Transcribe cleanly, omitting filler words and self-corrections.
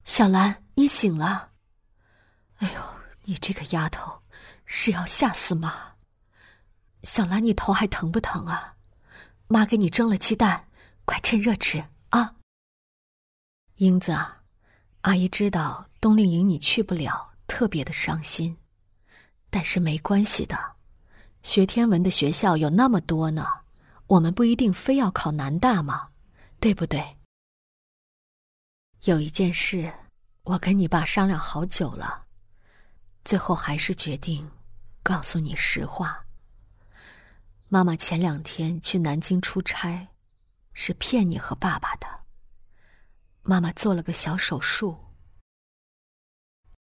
小兰，你醒了。哎呦，你这个丫头，是要吓死妈。小兰，你头还疼不疼啊？妈给你蒸了鸡蛋，快趁热吃啊。英子啊，阿姨知道冬令营你去不了，特别的伤心，但是没关系的，学天文的学校有那么多呢，我们不一定非要考南大嘛，对不对？有一件事，我跟你爸商量好久了，最后还是决定告诉你实话。妈妈前2天去南京出差，是骗你和爸爸的。妈妈做了个小手术，